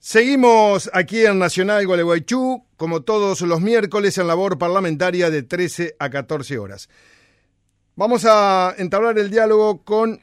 Seguimos aquí en Nacional Gualeguaychú, como todos los miércoles, en labor parlamentaria de 13 a 14 horas. Vamos a entablar el diálogo con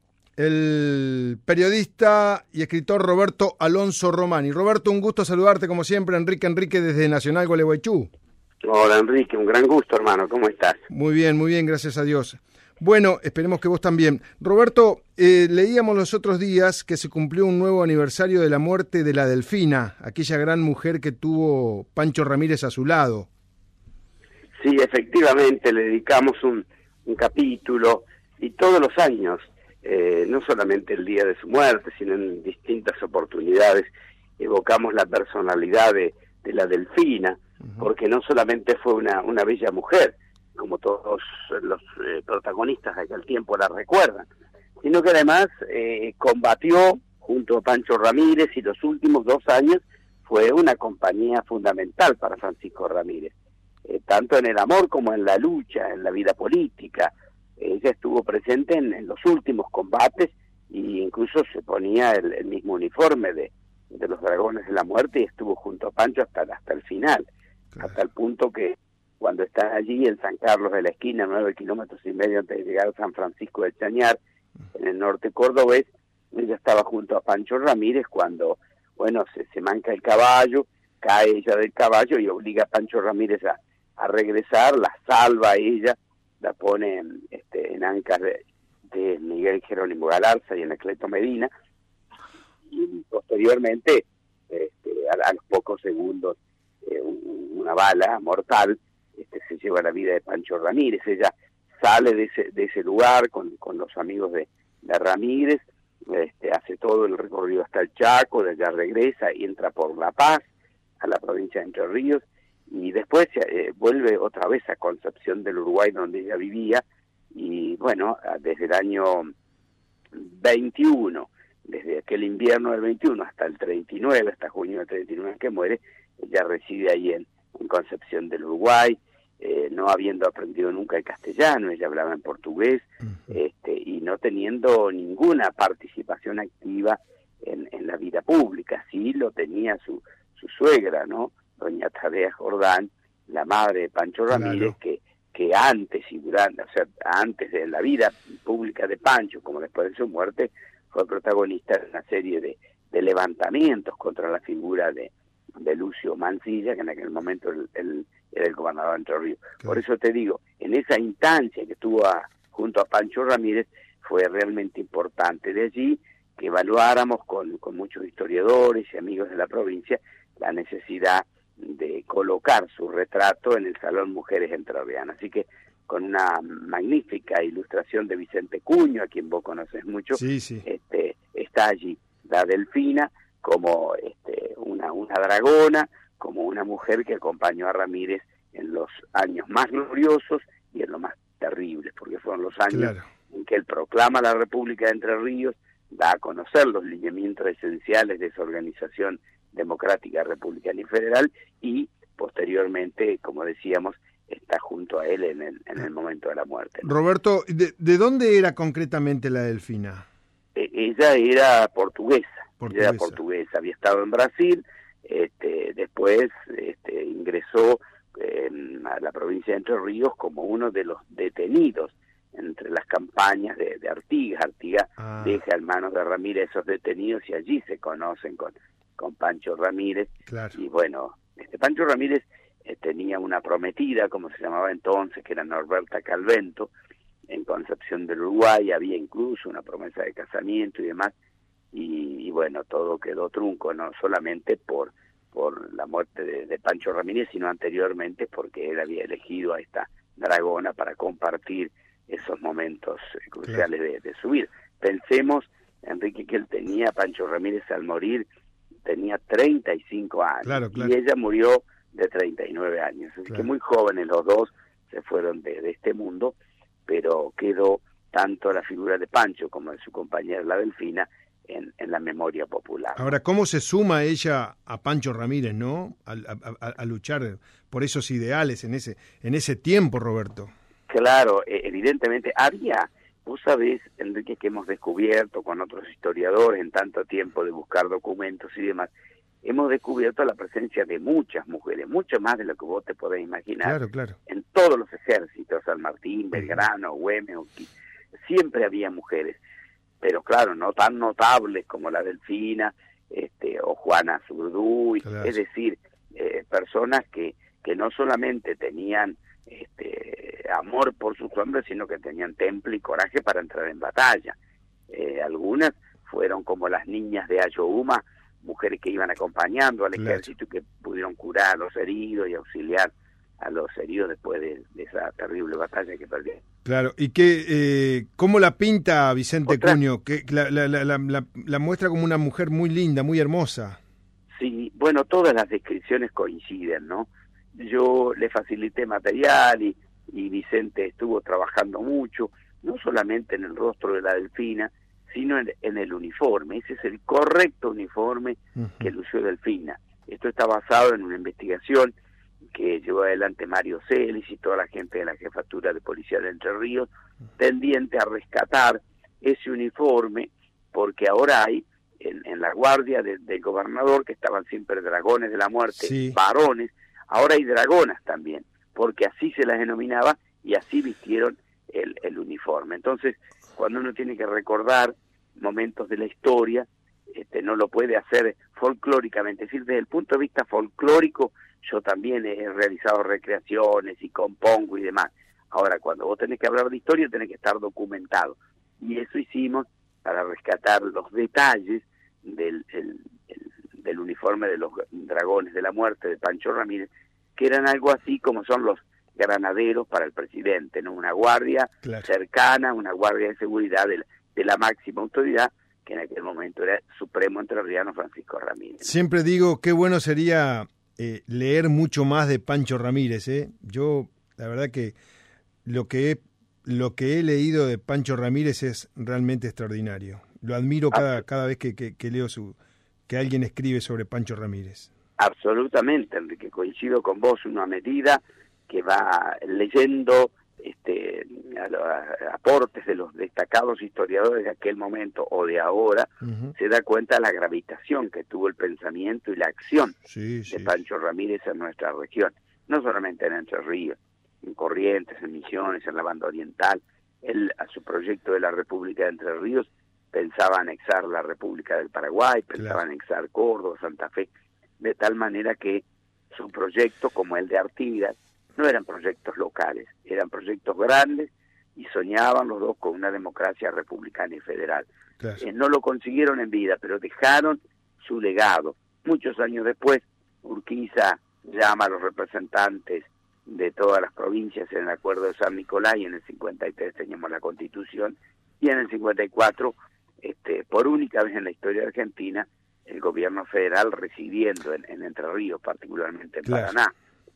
el periodista y escritor Roberto Alonso Romani. Roberto, un gusto saludarte como siempre. Enrique desde Nacional Gualeguaychú. Hola Enrique, un gran gusto hermano, ¿cómo estás? Muy bien, gracias a Dios. Bueno, esperemos que vos también. Roberto, leíamos los otros días que se cumplió un nuevo aniversario de la muerte de la Delfina, aquella gran mujer que tuvo Pancho Ramírez a su lado. Sí, efectivamente, le dedicamos un capítulo, y todos los años, no solamente el día de su muerte, sino en distintas oportunidades, evocamos la personalidad de la Delfina, porque no solamente fue una bella mujer, como todos los protagonistas de aquel tiempo la recuerdan, sino que además combatió junto a Pancho Ramírez, y los últimos 2 años fue una compañía fundamental para Francisco Ramírez, tanto en el amor como en la lucha, en la vida política. Ella estuvo presente en los últimos combates, e incluso se ponía el mismo uniforme de los Dragones de la Muerte, y estuvo junto a Pancho hasta el final, hasta el punto que cuando están allí en San Carlos de la Esquina, 9 kilómetros y medio antes de llegar a San Francisco del Chañar, en el norte cordobés, ella estaba junto a Pancho Ramírez cuando, se manca el caballo, cae ella del caballo y obliga a Pancho Ramírez a regresar, la salva a ella, la pone en ancas de Miguel Jerónimo Galarza y en Anacleto Medina, y posteriormente, a los pocos segundos, una bala mortal se lleva la vida de Pancho Ramírez. Ella sale de ese lugar con los amigos de Ramírez, hace todo el recorrido hasta el Chaco, de allá regresa y entra por La Paz, a la provincia de Entre Ríos, y después vuelve otra vez a Concepción del Uruguay, donde ella vivía, y desde el año 21, desde aquel invierno del 21 hasta el 39, hasta junio del 39 que muere, ella reside ahí en Concepción del Uruguay, no habiendo aprendido nunca el castellano, ella hablaba en portugués, y no teniendo ninguna participación activa en la vida pública. Sí lo tenía su suegra, ¿no? Doña Tadea Jordán, la madre de Pancho Ramírez, claro, que antes y durante, antes de la vida pública de Pancho, como después de su muerte, fue protagonista de una serie de levantamientos contra la figura de Lucio Mansilla, que en aquel momento él era el gobernador de Entre Ríos. Claro. Por eso te digo, en esa instancia que estuvo junto a Pancho Ramírez, fue realmente importante. De allí que evaluáramos con muchos historiadores y amigos de la provincia la necesidad de colocar su retrato en el Salón Mujeres Entrerrianas. Así que con una magnífica ilustración de Vicente Cuño, a quien vos conoces mucho, sí. Está allí la Delfina como una dragona, como una mujer que acompañó a Ramírez en los años más gloriosos y en los más terribles, porque fueron los años, claro, en que él proclama la República de Entre Ríos, da a conocer los lineamientos esenciales de esa organización democrática, republicana y federal, y posteriormente, como decíamos, está junto a él en el momento de la muerte, ¿no? Roberto, ¿de dónde era concretamente la Delfina? Ella era portuguesa. Ella era portuguesa, había estado en Brasil, después ingresó a la provincia de Entre Ríos como uno de los detenidos entre las campañas de Artigas. Artigas deja en manos de Ramírez esos detenidos, y allí se conocen con Pancho Ramírez. Claro. Y Pancho Ramírez tenía una prometida, como se llamaba entonces, que era Norberta Calvento, en Concepción del Uruguay. Había incluso una promesa de casamiento y demás, y todo quedó trunco, no solamente por la muerte de Pancho Ramírez, sino anteriormente porque él había elegido a esta dragona para compartir esos momentos cruciales, claro, de su vida. Pensemos, Enrique, que él tenía, Pancho Ramírez al morir, tenía 35 años, claro. Y ella murió de 39 años, así, claro, que muy jóvenes los dos se fueron de este mundo, pero quedó tanto la figura de Pancho como de su compañera la Delfina en la memoria popular. Ahora, ¿cómo se suma ella a Pancho Ramírez, no? A luchar por esos ideales en ese tiempo, Roberto. Claro, evidentemente había, vos sabés, Enrique, que hemos descubierto con otros historiadores en tanto tiempo de buscar documentos y demás, hemos descubierto la presencia de muchas mujeres, mucho más de lo que vos te podés imaginar, Claro, claro. en todos los ejércitos, San Martín, Belgrano, Güemes, siempre había mujeres, pero claro, no tan notables como la Delfina, o Juana Zurduy, Claro. es decir, personas que no solamente tenían amor por sus hombres, sino que tenían temple y coraje para entrar en batalla. Algunas fueron como las niñas de Ayohuma, mujeres que iban acompañando al Claro. ejército y que pudieron curar a los heridos y auxiliar a los heridos después de esa terrible batalla que perdieron. Claro, y ¿cómo la pinta Vicente Otra. Cuño? Que la muestra como una mujer muy linda, muy hermosa. Sí, bueno, todas las descripciones coinciden, ¿no? Yo le facilité material y Vicente estuvo trabajando mucho, no solamente en el rostro de la Delfina, sino en el uniforme. Ese es el correcto uniforme que lució Delfina. Esto está basado en una investigación que llevó adelante Mario Celis y toda la gente de la Jefatura de Policía de Entre Ríos, tendiente a rescatar ese uniforme, porque ahora hay en la guardia del gobernador, que estaban siempre dragones de la muerte, Sí. varones, ahora hay dragonas también, porque así se las denominaba y así vistieron el uniforme. Entonces, cuando uno tiene que recordar momentos de la historia, no lo puede hacer folclóricamente. Es decir, desde el punto de vista folclórico, yo también he realizado recreaciones y compongo y demás. Ahora, cuando vos tenés que hablar de historia, tenés que estar documentado. Y eso hicimos para rescatar los detalles del uniforme de los dragones de la muerte de Pancho Ramírez, que eran algo así como son los granaderos para el presidente, ¿no? Una guardia cercana, una guardia de seguridad de la máxima autoridad, que en aquel momento era el supremo entrerriano Francisco Ramírez. Siempre digo, qué bueno sería leer mucho más de Pancho Ramírez, ¿eh? Yo, la verdad que lo que he leído de Pancho Ramírez es realmente extraordinario. Lo admiro cada vez que leo que alguien escribe sobre Pancho Ramírez. Absolutamente, Enrique, coincido con vos, una medida que va leyendo a los aportes de los destacados historiadores de aquel momento o de ahora, se da cuenta de la gravitación que tuvo el pensamiento y la acción de Pancho Ramírez en nuestra región, no solamente en Entre Ríos, en Corrientes, en Misiones, en la Banda Oriental. Él, a su proyecto de la República de Entre Ríos, pensaba anexar la República del Paraguay, pensaba anexar Córdoba, Santa Fe, de tal manera que su proyecto, como el de Artigas, no eran proyectos locales, eran proyectos grandes y soñaban los dos con una democracia republicana y federal. No lo consiguieron en vida, pero dejaron su legado. Muchos años después, Urquiza llama a los representantes de todas las provincias en el Acuerdo de San Nicolás, y en el 53 teníamos la Constitución, y en el 54, por única vez en la historia de Argentina, el gobierno federal residiendo en Entre Ríos, particularmente en Paraná.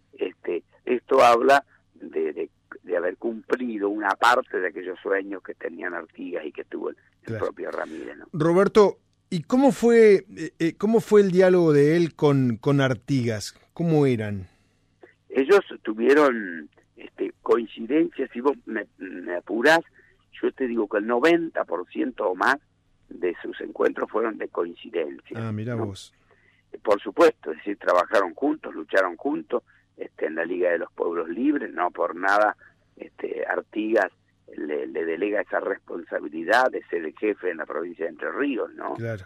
Esto habla de haber cumplido una parte de aquellos sueños que tenían Artigas y que tuvo el propio Ramírez, ¿no? Roberto, ¿y cómo fue el diálogo de él con Artigas? ¿Cómo eran? Ellos tuvieron coincidencias. Si vos me apurás, yo te digo que el 90% o más de sus encuentros fueron de coincidencia. Ah, mirá, ¿no? Vos. Por supuesto, es decir, trabajaron juntos, lucharon juntos, en la Liga de los Pueblos Libres, no por nada Artigas le delega esa responsabilidad de ser el jefe en la provincia de Entre Ríos, ¿no? Claro.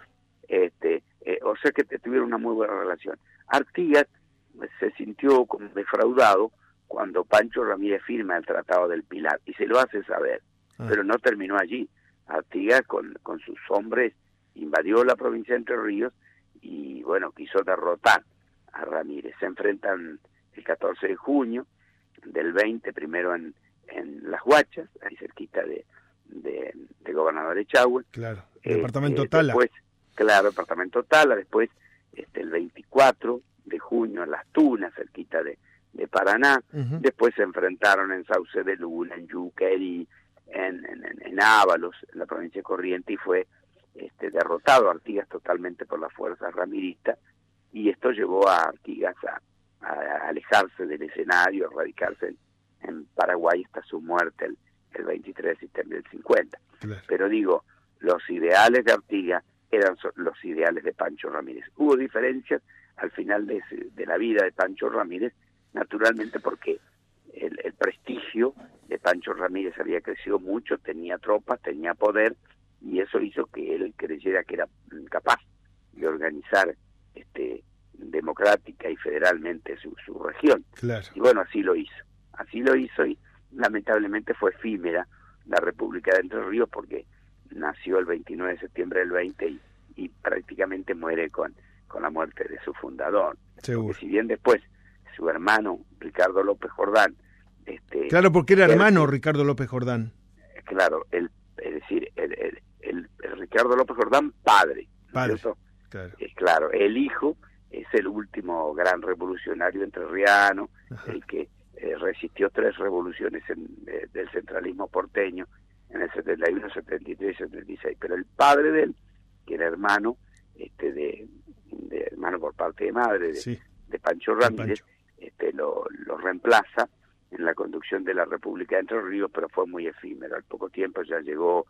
O sea que tuvieron una muy buena relación. Artigas se sintió como defraudado cuando Pancho Ramírez firma el Tratado del Pilar, y se lo hace saber, pero no terminó allí. Artigas con sus hombres invadió la provincia de Entre Ríos y, bueno, quiso derrotar a Ramírez. Se enfrentan el 14 de junio del 20, primero en Las Huachas, ahí cerquita de Gobernador Echagüe. Claro, departamento Tala. Después, claro, departamento Tala. Después, el 24 de junio en Las Tunas, cerquita de Paraná. Después se enfrentaron en Sauce de Luna, en Yuquerí, en Ábalos, en la provincia de Corrientes, y fue derrotado Artigas totalmente por las fuerzas ramiristas, y esto llevó a Artigas a alejarse del escenario, a radicarse en Paraguay hasta su muerte el 23 de septiembre del 50. Claro. Pero digo, los ideales de Artigas eran los los ideales de Pancho Ramírez. Hubo diferencias al final de la vida de Pancho Ramírez, naturalmente porque el prestigio de Pancho Ramírez había crecido mucho, tenía tropas, tenía poder, y eso hizo que él creyera que era capaz de organizar democrática y federalmente su región. Claro. Y bueno, así lo hizo, y lamentablemente fue efímera la República de Entre Ríos, porque nació el 29 de septiembre del 20 y prácticamente muere con la muerte de su fundador. Seguro. Porque si bien después su hermano Ricardo López Jordán, claro, porque era hermano Ricardo López Jordán. Claro, el Ricardo López Jordán padre. Claro. Claro, el hijo es el último gran revolucionario entrerriano, el que resistió 3 revoluciones del centralismo porteño en el 71, 73 y 76, pero el padre de él, que era hermano hermano por parte de madre de Pancho Ramírez, lo reemplaza en la conducción de la República de Entre Ríos, pero fue muy efímero. Al poco tiempo ya llegó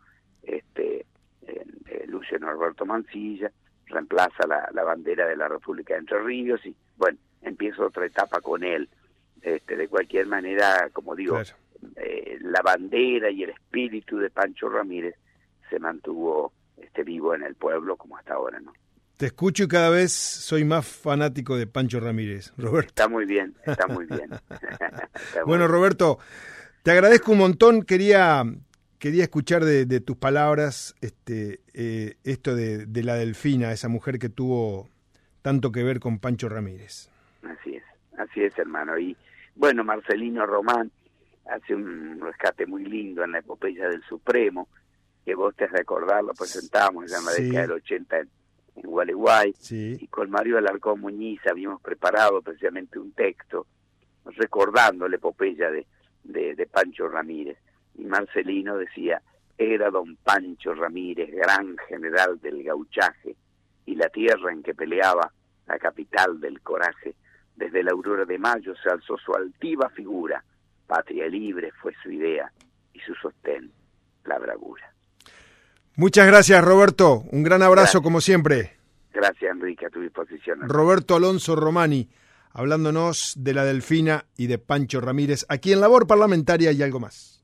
Lucio Norberto Mansilla, reemplaza la bandera de la República de Entre Ríos, y bueno, empieza otra etapa con él. De cualquier manera, como digo, claro, la bandera y el espíritu de Pancho Ramírez se mantuvo vivo en el pueblo como hasta ahora, ¿no? Te escucho y cada vez soy más fanático de Pancho Ramírez, Roberto. Está muy bien. Bueno, Roberto, te agradezco un montón. Quería escuchar de tus palabras esto de la Delfina, esa mujer que tuvo tanto que ver con Pancho Ramírez. Así es, hermano. Y bueno, Marcelino Román hace un rescate muy lindo en la epopeya del Supremo, que vos te has de acordar, lo presentamos ya en la década del 80 en Gualeguay, y con Mario Alarcón Muñiz habíamos preparado precisamente un texto recordando la epopeya de Pancho Ramírez. Y Marcelino decía: era don Pancho Ramírez, gran general del gauchaje, y la tierra en que peleaba, la capital del coraje. Desde la aurora de mayo se alzó su altiva figura, patria libre fue su idea, y su sostén, la bravura. Muchas gracias, Roberto. Un gran abrazo, como siempre. Gracias, Enrique, a tu disposición. Roberto Alonso Romani, hablándonos de la Delfina y de Pancho Ramírez, aquí en Labor Parlamentaria y algo más.